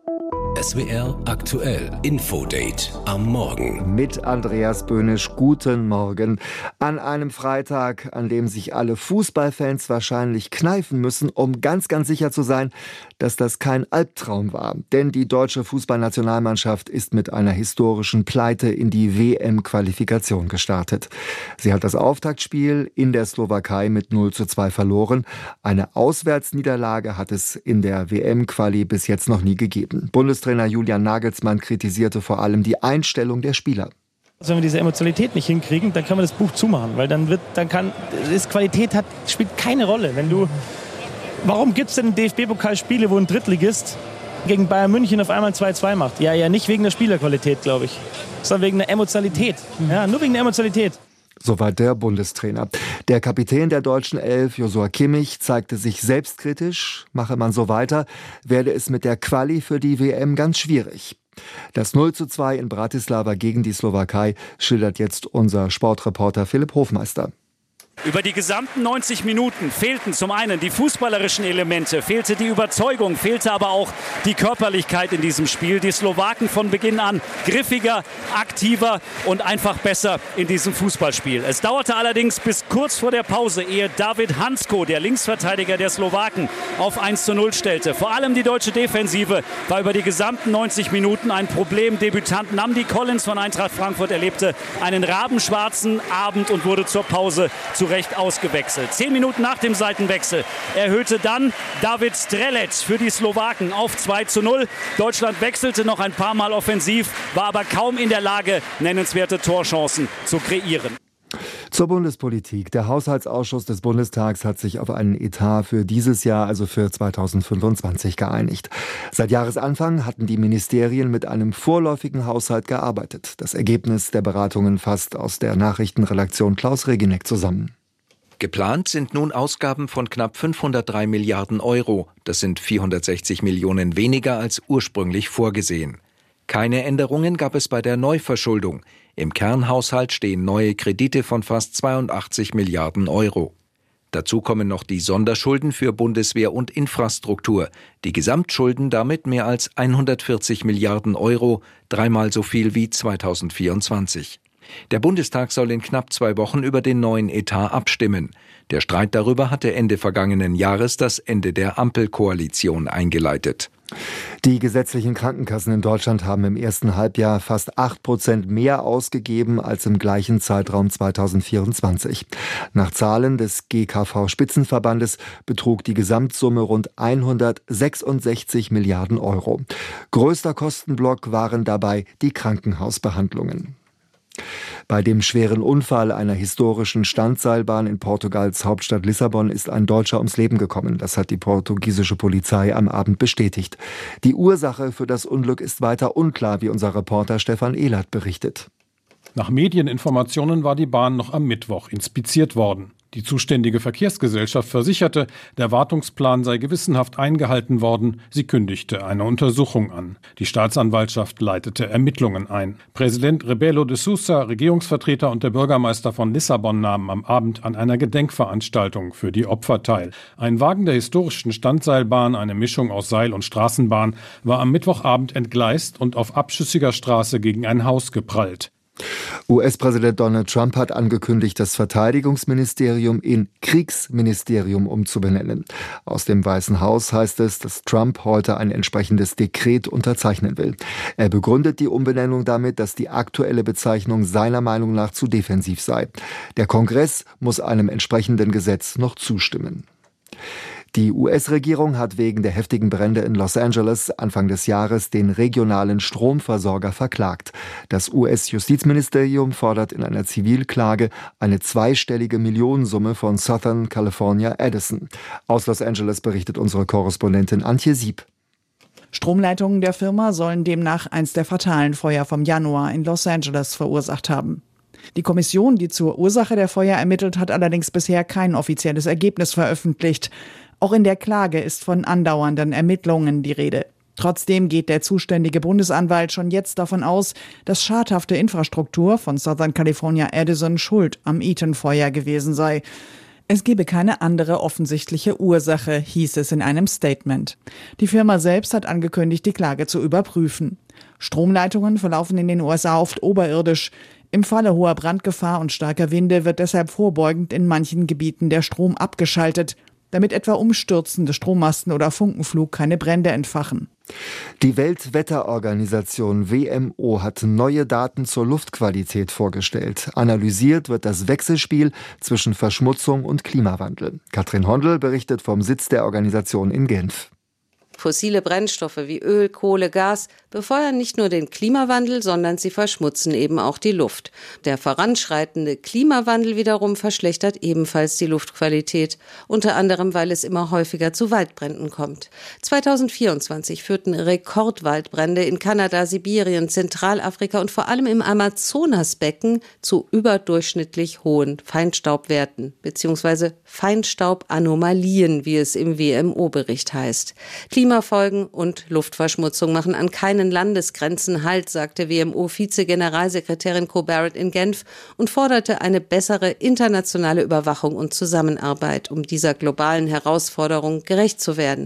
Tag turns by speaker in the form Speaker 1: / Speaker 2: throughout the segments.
Speaker 1: SWR aktuell Infodate am Morgen.
Speaker 2: Mit Andreas Böhnisch, guten Morgen. An einem Freitag, an dem sich alle Fußballfans wahrscheinlich kneifen müssen, um ganz sicher zu sein, dass das kein Albtraum war. Denn die deutsche Fußballnationalmannschaft ist mit einer historischen Pleite in die WM-Qualifikation gestartet. Sie hat das Auftaktspiel in der Slowakei mit 0:2 verloren. Eine Auswärtsniederlage hat es in der WM-Quali bis jetzt noch nie gegeben. Bundestrainer Julian Nagelsmann kritisierte vor allem die Einstellung der Spieler.
Speaker 3: Also wenn wir diese Emotionalität nicht hinkriegen, dann können wir das Buch zumachen, weil Qualität spielt keine Rolle. Warum gibt es denn DFB-Pokalspiele, wo ein Drittligist gegen Bayern München auf einmal 2:2 macht? Ja, nicht wegen der Spielerqualität, glaube ich, sondern wegen der Emotionalität. Ja, nur wegen der Emotionalität.
Speaker 2: Soweit der Bundestrainer. Der Kapitän der deutschen Elf, Joshua Kimmich, zeigte sich selbstkritisch. Mache man so weiter, werde es mit der Quali für die WM ganz schwierig. Das 0:2 in Bratislava gegen die Slowakei schildert jetzt unser Sportreporter Philipp Hofmeister.
Speaker 4: Über die gesamten 90 Minuten fehlten zum einen die fußballerischen Elemente, fehlte die Überzeugung, fehlte aber auch die Körperlichkeit in diesem Spiel. Die Slowaken von Beginn an griffiger, aktiver und einfach besser in diesem Fußballspiel. Es dauerte allerdings bis kurz vor der Pause, ehe David Hansko, der Linksverteidiger der Slowaken, auf 1:0 stellte. Vor allem die deutsche Defensive war über die gesamten 90 Minuten ein Problem. Debütant Nnamdi Collins von Eintracht Frankfurt erlebte einen rabenschwarzen Abend und wurde zur Pause zu Recht ausgewechselt. 10 Minuten nach dem Seitenwechsel erhöhte dann David Strelec für die Slowaken auf 2:0. Deutschland wechselte noch ein paar Mal offensiv, war aber kaum in der Lage, nennenswerte Torchancen zu kreieren.
Speaker 2: Zur Bundespolitik. Der Haushaltsausschuss des Bundestags hat sich auf einen Etat für dieses Jahr, also für 2025, geeinigt. Seit Jahresanfang hatten die Ministerien mit einem vorläufigen Haushalt gearbeitet. Das Ergebnis der Beratungen fasst aus der Nachrichtenredaktion Klaus Reginek zusammen.
Speaker 5: Geplant sind nun Ausgaben von knapp 503 Milliarden Euro. Das sind 460 Millionen weniger als ursprünglich vorgesehen. Keine Änderungen gab es bei der Neuverschuldung. Im Kernhaushalt stehen neue Kredite von fast 82 Milliarden Euro. Dazu kommen noch die Sonderschulden für Bundeswehr und Infrastruktur. Die Gesamtschulden damit mehr als 140 Milliarden Euro, dreimal so viel wie 2024. Der Bundestag soll in knapp 2 Wochen über den neuen Etat abstimmen. Der Streit darüber hatte Ende vergangenen Jahres das Ende der Ampelkoalition eingeleitet.
Speaker 2: Die gesetzlichen Krankenkassen in Deutschland haben im ersten Halbjahr fast 8% mehr ausgegeben als im gleichen Zeitraum 2024. Nach Zahlen des GKV-Spitzenverbandes betrug die Gesamtsumme rund 166 Milliarden Euro. Größter Kostenblock waren dabei die Krankenhausbehandlungen. Bei dem schweren Unfall einer historischen Standseilbahn in Portugals Hauptstadt Lissabon ist ein Deutscher ums Leben gekommen. Das hat die portugiesische Polizei am Abend bestätigt. Die Ursache für das Unglück ist weiter unklar, wie unser Reporter Stefan Ehlert berichtet.
Speaker 6: Nach Medieninformationen war die Bahn noch am Mittwoch inspiziert worden. Die zuständige Verkehrsgesellschaft versicherte, der Wartungsplan sei gewissenhaft eingehalten worden. Sie kündigte eine Untersuchung an. Die Staatsanwaltschaft leitete Ermittlungen ein. Präsident Rebelo de Sousa, Regierungsvertreter und der Bürgermeister von Lissabon nahmen am Abend an einer Gedenkveranstaltung für die Opfer teil. Ein Wagen der historischen Standseilbahn, eine Mischung aus Seil- und Straßenbahn, war am Mittwochabend entgleist und auf abschüssiger Straße gegen ein Haus geprallt.
Speaker 2: US-Präsident Donald Trump hat angekündigt, das Verteidigungsministerium in Kriegsministerium umzubenennen. Aus dem Weißen Haus heißt es, dass Trump heute ein entsprechendes Dekret unterzeichnen will. Er begründet die Umbenennung damit, dass die aktuelle Bezeichnung seiner Meinung nach zu defensiv sei. Der Kongress muss einem entsprechenden Gesetz noch zustimmen. Die US-Regierung hat wegen der heftigen Brände in Los Angeles Anfang des Jahres den regionalen Stromversorger verklagt. Das US-Justizministerium fordert in einer Zivilklage eine zweistellige Millionensumme von Southern California Edison. Aus Los Angeles berichtet unsere Korrespondentin Antje Sieb.
Speaker 7: Stromleitungen der Firma sollen demnach eins der fatalen Feuer vom Januar in Los Angeles verursacht haben. Die Kommission, die zur Ursache der Feuer ermittelt, hat allerdings bisher kein offizielles Ergebnis veröffentlicht. Auch in der Klage ist von andauernden Ermittlungen die Rede. Trotzdem geht der zuständige Bundesanwalt schon jetzt davon aus, dass schadhafte Infrastruktur von Southern California Edison schuld am Eaton-Feuer gewesen sei. Es gebe keine andere offensichtliche Ursache, hieß es in einem Statement. Die Firma selbst hat angekündigt, die Klage zu überprüfen. Stromleitungen verlaufen in den USA oft oberirdisch. Im Falle hoher Brandgefahr und starker Winde wird deshalb vorbeugend in manchen Gebieten der Strom abgeschaltet, damit etwa umstürzende Strommasten oder Funkenflug keine Brände entfachen.
Speaker 2: Die Weltwetterorganisation WMO hat neue Daten zur Luftqualität vorgestellt. Analysiert wird das Wechselspiel zwischen Verschmutzung und Klimawandel. Katrin Hondel berichtet vom Sitz der Organisation in Genf.
Speaker 8: Fossile Brennstoffe wie Öl, Kohle, Gas befeuern nicht nur den Klimawandel, sondern sie verschmutzen eben auch die Luft. Der voranschreitende Klimawandel wiederum verschlechtert ebenfalls die Luftqualität, unter anderem, weil es immer häufiger zu Waldbränden kommt. 2024 führten Rekordwaldbrände in Kanada, Sibirien, Zentralafrika und vor allem im Amazonasbecken zu überdurchschnittlich hohen Feinstaubwerten bzw. Feinstaubanomalien, wie es im WMO-Bericht heißt. Klimafolgen und Luftverschmutzung machen an keinen Landesgrenzen Halt, sagte WMO-Vize-Generalsekretärin Co Barrett in Genf und forderte eine bessere internationale Überwachung und Zusammenarbeit, um dieser globalen Herausforderung gerecht zu werden.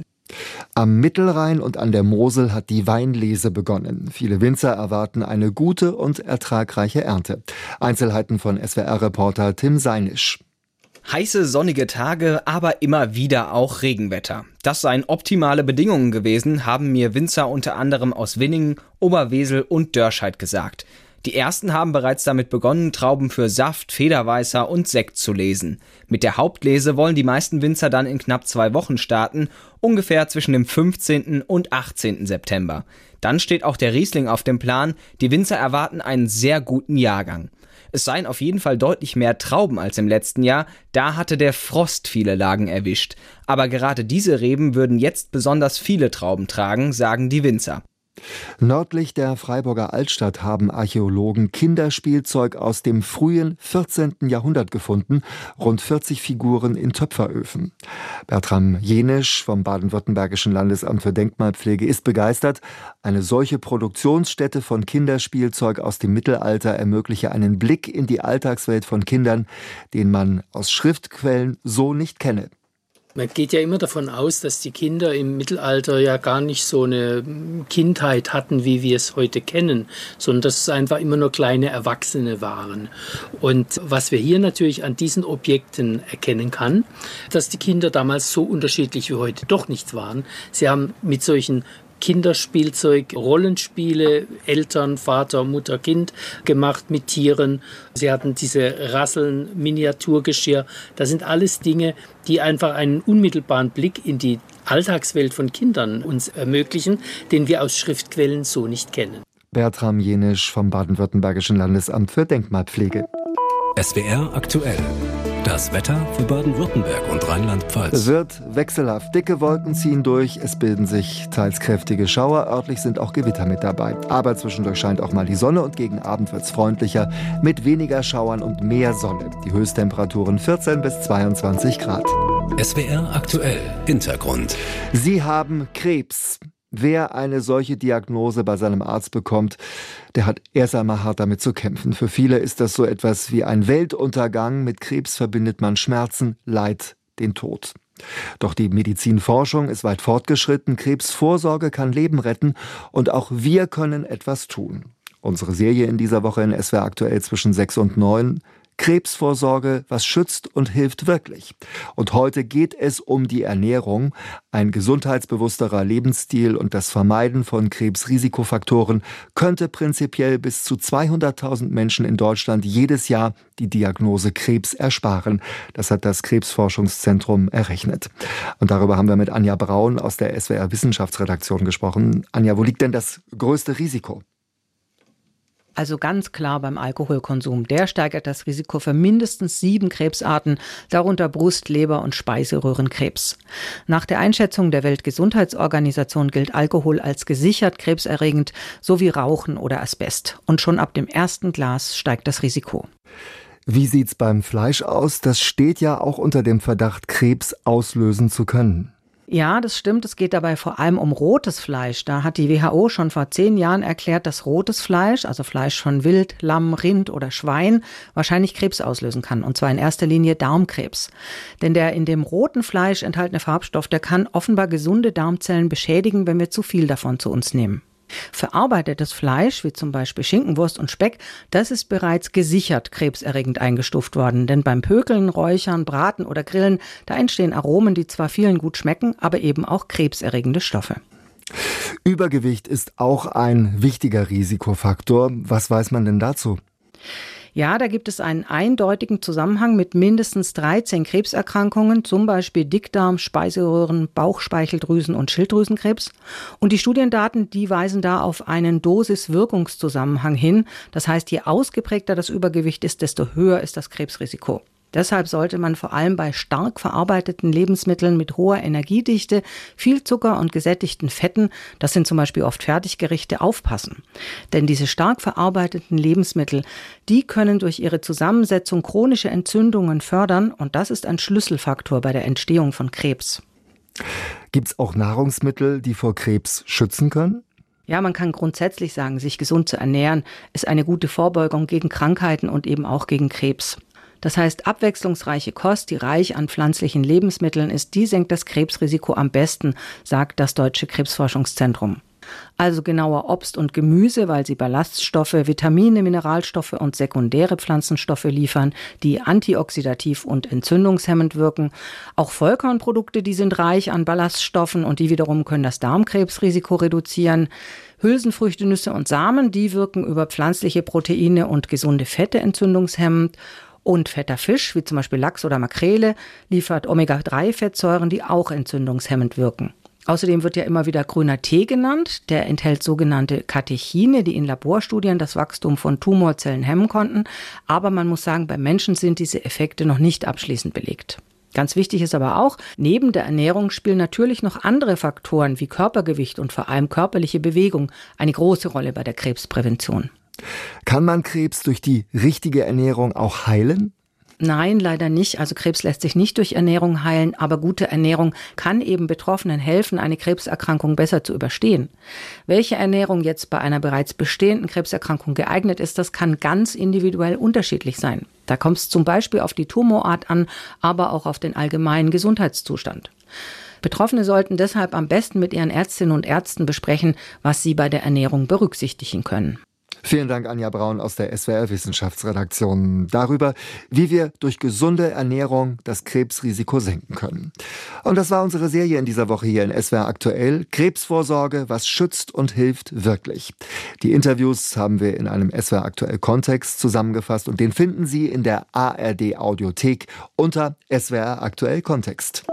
Speaker 2: Am Mittelrhein und an der Mosel hat die Weinlese begonnen. Viele Winzer erwarten eine gute und ertragreiche Ernte. Einzelheiten von SWR-Reporter Tim Seinisch.
Speaker 9: Heiße, sonnige Tage, aber immer wieder auch Regenwetter. Das seien optimale Bedingungen gewesen, haben mir Winzer unter anderem aus Winningen, Oberwesel und Dörscheid gesagt. Die ersten haben bereits damit begonnen, Trauben für Saft, Federweißer und Sekt zu lesen. Mit der Hauptlese wollen die meisten Winzer dann in knapp 2 Wochen starten, ungefähr zwischen dem 15. und 18. September. Dann steht auch der Riesling auf dem Plan. Die Winzer erwarten einen sehr guten Jahrgang. Es seien auf jeden Fall deutlich mehr Trauben als im letzten Jahr, da hatte der Frost viele Lagen erwischt. Aber gerade diese Reben würden jetzt besonders viele Trauben tragen, sagen die Winzer.
Speaker 2: Nördlich der Freiburger Altstadt haben Archäologen Kinderspielzeug aus dem frühen 14. Jahrhundert gefunden, rund 40 Figuren in Töpferöfen. Bertram Jenisch vom Baden-Württembergischen Landesamt für Denkmalpflege ist begeistert. Eine solche Produktionsstätte von Kinderspielzeug aus dem Mittelalter ermögliche einen Blick in die Alltagswelt von Kindern, den man aus Schriftquellen so nicht kenne.
Speaker 10: Man geht ja immer davon aus, dass die Kinder im Mittelalter ja gar nicht so eine Kindheit hatten, wie wir es heute kennen, sondern dass es einfach immer nur kleine Erwachsene waren. Und was wir hier natürlich an diesen Objekten erkennen kann, dass die Kinder damals so unterschiedlich wie heute doch nicht waren. Sie haben mit solchen Kinderspielzeug, Rollenspiele, Eltern, Vater, Mutter, Kind gemacht mit Tieren. Sie hatten diese Rasseln, Miniaturgeschirr. Das sind alles Dinge, die einfach einen unmittelbaren Blick in die Alltagswelt von Kindern uns ermöglichen, den wir aus Schriftquellen so nicht kennen.
Speaker 2: Bertram Jenisch vom Baden-Württembergischen Landesamt für Denkmalpflege.
Speaker 1: SWR aktuell. Das Wetter für Baden-Württemberg und Rheinland-Pfalz.
Speaker 2: Es wird wechselhaft. Dicke Wolken ziehen durch. Es bilden sich teils kräftige Schauer. Örtlich sind auch Gewitter mit dabei. Aber zwischendurch scheint auch mal die Sonne und gegen Abend wird es freundlicher mit weniger Schauern und mehr Sonne. Die Höchsttemperaturen 14 bis 22 Grad.
Speaker 1: SWR aktuell. Hintergrund.
Speaker 2: Sie haben Krebs. Wer eine solche Diagnose bei seinem Arzt bekommt, der hat erst einmal hart damit zu kämpfen. Für viele ist das so etwas wie ein Weltuntergang. Mit Krebs verbindet man Schmerzen, Leid, den Tod. Doch die Medizinforschung ist weit fortgeschritten. Krebsvorsorge kann Leben retten und auch wir können etwas tun. Unsere Serie in dieser Woche in SWR aktuell zwischen 6 und 9. Krebsvorsorge, was schützt und hilft wirklich. Und heute geht es um die Ernährung, ein gesundheitsbewussterer Lebensstil und das Vermeiden von Krebsrisikofaktoren könnte prinzipiell bis zu 200.000 Menschen in Deutschland jedes Jahr die Diagnose Krebs ersparen. Das hat das Krebsforschungszentrum errechnet. Und darüber haben wir mit Anja Braun aus der SWR Wissenschaftsredaktion gesprochen. Anja, wo liegt denn das größte Risiko?
Speaker 11: Also ganz klar beim Alkoholkonsum. Der steigert das Risiko für mindestens 7 Krebsarten, darunter Brust-, Leber- und Speiseröhrenkrebs. Nach der Einschätzung der Weltgesundheitsorganisation gilt Alkohol als gesichert krebserregend, sowie Rauchen oder Asbest. Und schon ab dem ersten Glas steigt das Risiko.
Speaker 2: Wie sieht's beim Fleisch aus? Das steht ja auch unter dem Verdacht, Krebs auslösen zu können.
Speaker 11: Ja, das stimmt. Es geht dabei vor allem um rotes Fleisch. Da hat die WHO schon vor 10 Jahren erklärt, dass rotes Fleisch, also Fleisch von Wild, Lamm, Rind oder Schwein, wahrscheinlich Krebs auslösen kann. Und zwar in erster Linie Darmkrebs. Denn der in dem roten Fleisch enthaltene Farbstoff, der kann offenbar gesunde Darmzellen beschädigen, wenn wir zu viel davon zu uns nehmen. Verarbeitetes Fleisch, wie zum Beispiel Schinkenwurst und Speck, das ist bereits gesichert krebserregend eingestuft worden. Denn beim Pökeln, Räuchern, Braten oder Grillen, da entstehen Aromen, die zwar vielen gut schmecken, aber eben auch krebserregende Stoffe.
Speaker 2: Übergewicht ist auch ein wichtiger Risikofaktor. Was weiß man denn dazu?
Speaker 11: Ja, da gibt es einen eindeutigen Zusammenhang mit mindestens 13 Krebserkrankungen, zum Beispiel Dickdarm, Speiseröhren, Bauchspeicheldrüsen- und Schilddrüsenkrebs. Und die Studiendaten, die weisen da auf einen Dosis-Wirkungszusammenhang hin. Das heißt, je ausgeprägter das Übergewicht ist, desto höher ist das Krebsrisiko. Deshalb sollte man vor allem bei stark verarbeiteten Lebensmitteln mit hoher Energiedichte, viel Zucker und gesättigten Fetten, das sind zum Beispiel oft Fertiggerichte, aufpassen. Denn diese stark verarbeiteten Lebensmittel, die können durch ihre Zusammensetzung chronische Entzündungen fördern und das ist ein Schlüsselfaktor bei der Entstehung von Krebs.
Speaker 2: Gibt es auch Nahrungsmittel, die vor Krebs schützen können?
Speaker 11: Ja, man kann grundsätzlich sagen, sich gesund zu ernähren, ist eine gute Vorbeugung gegen Krankheiten und eben auch gegen Krebs. Das heißt, abwechslungsreiche Kost, die reich an pflanzlichen Lebensmitteln ist, die senkt das Krebsrisiko am besten, sagt das Deutsche Krebsforschungszentrum. Also genauer Obst und Gemüse, weil sie Ballaststoffe, Vitamine, Mineralstoffe und sekundäre Pflanzenstoffe liefern, die antioxidativ und entzündungshemmend wirken. Auch Vollkornprodukte, die sind reich an Ballaststoffen und die wiederum können das Darmkrebsrisiko reduzieren. Hülsenfrüchte, Nüsse und Samen, die wirken über pflanzliche Proteine und gesunde Fette entzündungshemmend. Und fetter Fisch, wie zum Beispiel Lachs oder Makrele, liefert Omega-3-Fettsäuren, die auch entzündungshemmend wirken. Außerdem wird ja immer wieder grüner Tee genannt. Der enthält sogenannte Katechine, die in Laborstudien das Wachstum von Tumorzellen hemmen konnten. Aber man muss sagen, bei Menschen sind diese Effekte noch nicht abschließend belegt. Ganz wichtig ist aber auch, neben der Ernährung spielen natürlich noch andere Faktoren wie Körpergewicht und vor allem körperliche Bewegung eine große Rolle bei der Krebsprävention.
Speaker 2: Kann man Krebs durch die richtige Ernährung auch heilen?
Speaker 11: Nein, leider nicht. Also Krebs lässt sich nicht durch Ernährung heilen, aber gute Ernährung kann eben Betroffenen helfen, eine Krebserkrankung besser zu überstehen. Welche Ernährung jetzt bei einer bereits bestehenden Krebserkrankung geeignet ist, das kann ganz individuell unterschiedlich sein. Da kommt es zum Beispiel auf die Tumorart an, aber auch auf den allgemeinen Gesundheitszustand. Betroffene sollten deshalb am besten mit ihren Ärztinnen und Ärzten besprechen, was sie bei der Ernährung berücksichtigen können.
Speaker 2: Vielen Dank, Anja Braun aus der SWR-Wissenschaftsredaktion, darüber, wie wir durch gesunde Ernährung das Krebsrisiko senken können. Und das war unsere Serie in dieser Woche hier in SWR Aktuell. Krebsvorsorge, was schützt und hilft wirklich. Die Interviews haben wir in einem SWR Aktuell Kontext zusammengefasst und den finden Sie in der ARD Audiothek unter SWR Aktuell Kontext.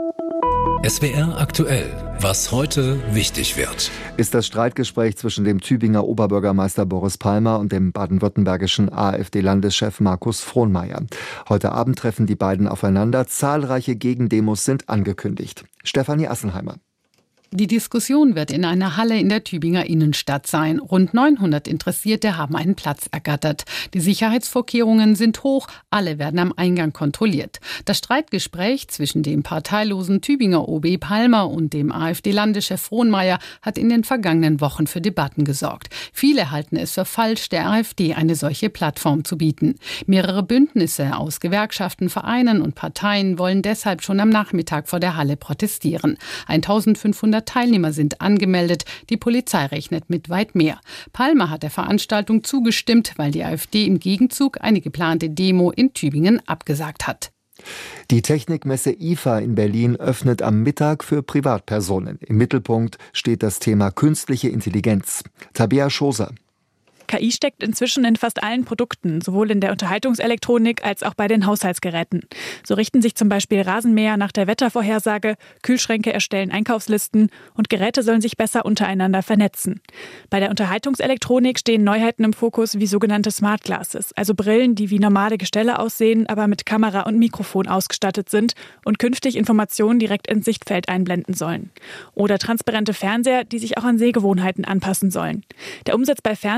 Speaker 1: SWR Aktuell. Was heute wichtig wird.
Speaker 2: Ist das Streitgespräch zwischen dem Tübinger Oberbürgermeister Boris Palmer und dem baden-württembergischen AfD-Landeschef Markus Frohnmayer. Heute Abend treffen die beiden aufeinander. Zahlreiche Gegendemos sind angekündigt. Stefanie Assenheimer.
Speaker 12: Die Diskussion wird in einer Halle in der Tübinger Innenstadt sein. Rund 900 Interessierte haben einen Platz ergattert. Die Sicherheitsvorkehrungen sind hoch, alle werden am Eingang kontrolliert. Das Streitgespräch zwischen dem parteilosen Tübinger OB Palmer und dem AfD-Landeschef Frohnmayer hat in den vergangenen Wochen für Debatten gesorgt. Viele halten es für falsch, der AfD eine solche Plattform zu bieten. Mehrere Bündnisse aus Gewerkschaften, Vereinen und Parteien wollen deshalb schon am Nachmittag vor der Halle protestieren. 1500 Teilnehmer sind angemeldet. Die Polizei rechnet mit weit mehr. Palmer hat der Veranstaltung zugestimmt, weil die AfD im Gegenzug eine geplante Demo in Tübingen abgesagt hat.
Speaker 2: Die Technikmesse IFA in Berlin öffnet am Mittag für Privatpersonen. Im Mittelpunkt steht das Thema künstliche Intelligenz. Tabea Schoser.
Speaker 13: KI steckt inzwischen in fast allen Produkten, sowohl in der Unterhaltungselektronik als auch bei den Haushaltsgeräten. So richten sich zum Beispiel Rasenmäher nach der Wettervorhersage, Kühlschränke erstellen Einkaufslisten und Geräte sollen sich besser untereinander vernetzen. Bei der Unterhaltungselektronik stehen Neuheiten im Fokus wie sogenannte Smart Glasses, also Brillen, die wie normale Gestelle aussehen, aber mit Kamera und Mikrofon ausgestattet sind und künftig Informationen direkt ins Sichtfeld einblenden sollen. Oder transparente Fernseher, die sich auch an Sehgewohnheiten anpassen sollen. Der Umsatz bei Fernsehern und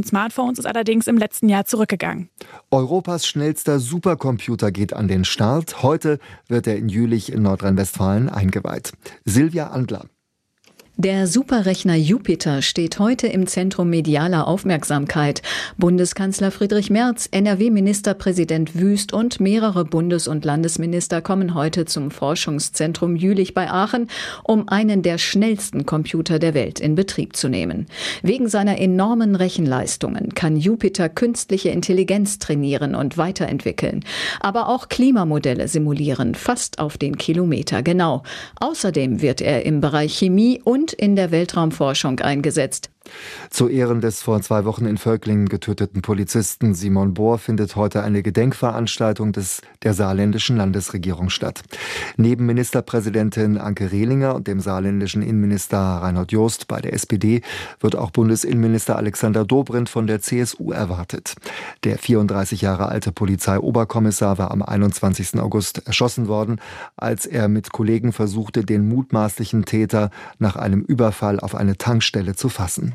Speaker 13: und Smartphones ist allerdings im letzten Jahr zurückgegangen.
Speaker 2: Europas schnellster Supercomputer geht an den Start. Heute wird er in Jülich in Nordrhein-Westfalen eingeweiht. Silvia Andler.
Speaker 14: Der Superrechner Jupiter steht heute im Zentrum medialer Aufmerksamkeit. Bundeskanzler Friedrich Merz, NRW-Ministerpräsident Wüst und mehrere Bundes- und Landesminister kommen heute zum Forschungszentrum Jülich bei Aachen, um einen der schnellsten Computer der Welt in Betrieb zu nehmen. Wegen seiner enormen Rechenleistungen kann Jupiter künstliche Intelligenz trainieren und weiterentwickeln, aber auch Klimamodelle simulieren, fast auf den Kilometer genau. Außerdem wird er im Bereich Chemie und in der Weltraumforschung eingesetzt.
Speaker 2: Zu Ehren des vor 2 Wochen in Völklingen getöteten Polizisten Simon Bohr findet heute eine Gedenkveranstaltung der saarländischen Landesregierung statt. Neben Ministerpräsidentin Anke Rehlinger und dem saarländischen Innenminister Reinhold Jost bei der SPD wird auch Bundesinnenminister Alexander Dobrindt von der CSU erwartet. Der 34 Jahre alte Polizeioberkommissar war am 21. August erschossen worden, als er mit Kollegen versuchte, den mutmaßlichen Täter nach einem Überfall auf eine Tankstelle zu fassen.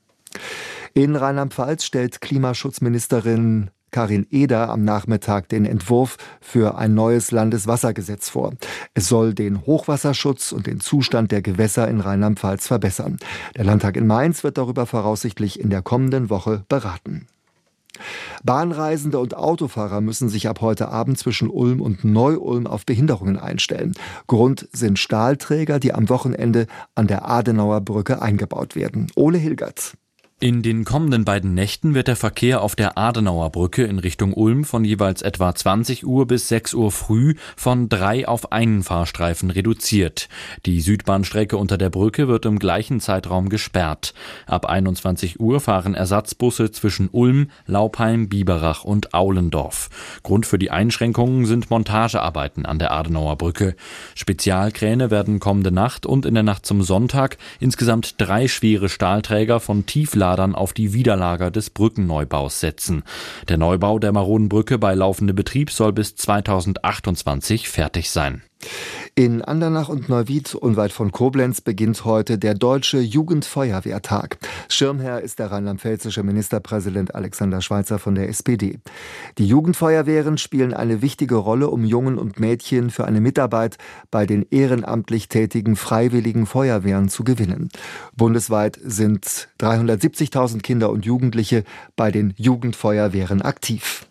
Speaker 2: In Rheinland-Pfalz stellt Klimaschutzministerin Karin Eder am Nachmittag den Entwurf für ein neues Landeswassergesetz vor. Es soll den Hochwasserschutz und den Zustand der Gewässer in Rheinland-Pfalz verbessern. Der Landtag in Mainz wird darüber voraussichtlich in der kommenden Woche beraten. Bahnreisende und Autofahrer müssen sich ab heute Abend zwischen Ulm und Neu-Ulm auf Behinderungen einstellen. Grund sind Stahlträger, die am Wochenende an der Adenauer Brücke eingebaut werden. Ole Hilgert.
Speaker 15: In den kommenden beiden Nächten wird der Verkehr auf der Adenauer Brücke in Richtung Ulm von jeweils etwa 20 Uhr bis 6 Uhr früh von 3 auf einen Fahrstreifen reduziert. Die Südbahnstrecke unter der Brücke wird im gleichen Zeitraum gesperrt. Ab 21 Uhr fahren Ersatzbusse zwischen Ulm, Laupheim, Biberach und Aulendorf. Grund für die Einschränkungen sind Montagearbeiten an der Adenauer Brücke. Spezialkräne werden kommende Nacht und in der Nacht zum Sonntag insgesamt 3 schwere Stahlträger von Tiefladern auf die Widerlager des Brückenneubaus setzen. Der Neubau der maroden Brücke bei laufendem Betrieb soll bis 2028 fertig sein.
Speaker 2: In Andernach und Neuwied, unweit von Koblenz, beginnt heute der Deutsche Jugendfeuerwehrtag. Schirmherr ist der rheinland-pfälzische Ministerpräsident Alexander Schweitzer von der SPD. Die Jugendfeuerwehren spielen eine wichtige Rolle, um Jungen und Mädchen für eine Mitarbeit bei den ehrenamtlich tätigen Freiwilligen Feuerwehren zu gewinnen. Bundesweit sind 370.000 Kinder und Jugendliche bei den Jugendfeuerwehren aktiv.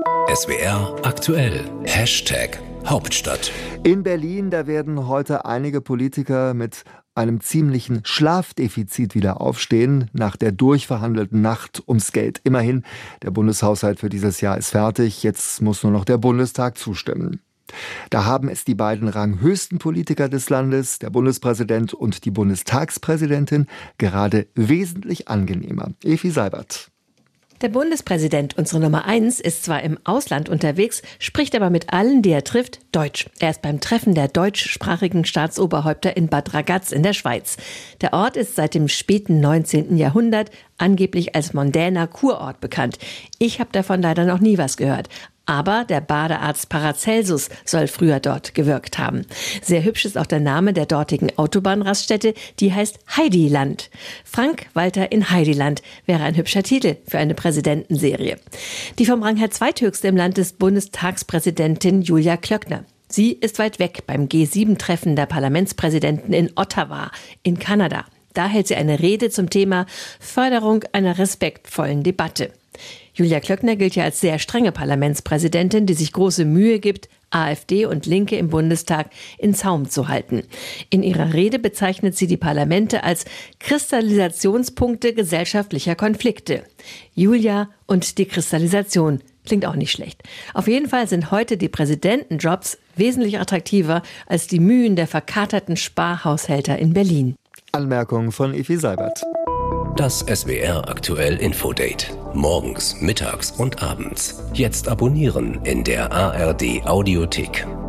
Speaker 1: SWR aktuell. #Hauptstadt.
Speaker 2: In Berlin, da werden heute einige Politiker mit einem ziemlichen Schlafdefizit wieder aufstehen nach der durchverhandelten Nacht ums Geld. Immerhin, der Bundeshaushalt für dieses Jahr ist fertig. Jetzt muss nur noch der Bundestag zustimmen. Da haben es die beiden ranghöchsten Politiker des Landes, der Bundespräsident und die Bundestagspräsidentin, gerade wesentlich angenehmer. Evi Seibert.
Speaker 16: Der Bundespräsident, unsere Nummer 1, ist zwar im Ausland unterwegs, spricht aber mit allen, die er trifft, Deutsch. Er ist beim Treffen der deutschsprachigen Staatsoberhäupter in Bad Ragaz in der Schweiz. Der Ort ist seit dem späten 19. Jahrhundert angeblich als mondäner Kurort bekannt. Ich habe davon leider noch nie was gehört. Aber der Badearzt Paracelsus soll früher dort gewirkt haben. Sehr hübsch ist auch der Name der dortigen Autobahnraststätte, die heißt Heidiland. Frank Walter in Heidiland wäre ein hübscher Titel für eine Präsidentenserie. Die vom Rang her zweithöchste im Land ist Bundestagspräsidentin Julia Klöckner. Sie ist weit weg beim G7-Treffen der Parlamentspräsidenten in Ottawa in Kanada. Da hält sie eine Rede zum Thema Förderung einer respektvollen Debatte. Julia Klöckner gilt ja als sehr strenge Parlamentspräsidentin, die sich große Mühe gibt, AfD und Linke im Bundestag in Zaum zu halten. In ihrer Rede bezeichnet sie die Parlamente als Kristallisationspunkte gesellschaftlicher Konflikte. Julia und die Kristallisation klingt auch nicht schlecht. Auf jeden Fall sind heute die Präsidentenjobs wesentlich attraktiver als die Mühen der verkaterten Sparhaushälter in Berlin.
Speaker 2: Anmerkung von Evi Seibert.
Speaker 1: Das SWR aktuell Infodate. Morgens, mittags und abends. Jetzt abonnieren in der ARD Audiothek.